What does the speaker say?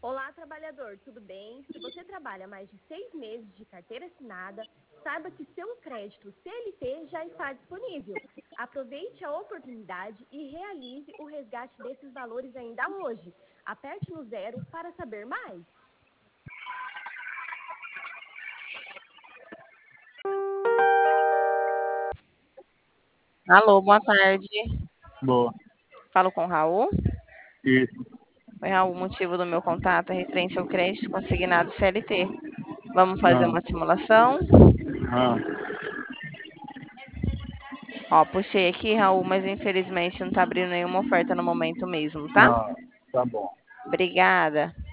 Olá, trabalhador, tudo bem? Se você trabalha mais de 6 meses de carteira assinada, saiba que seu crédito CLT já está disponível. Aproveite a oportunidade e realize o resgate desses valores ainda hoje. Aperte no 0 para saber mais. Alô, boa tarde. Boa. Falo com o Raul. Isso. Oi, Raul, o motivo do meu contato é referente ao crédito consignado CLT. Vamos fazer Ah, uma simulação? ah, Ó, puxei aqui, Raul, mas infelizmente não tá abrindo nenhuma oferta no momento mesmo, tá? ah, tá bom. Obrigada.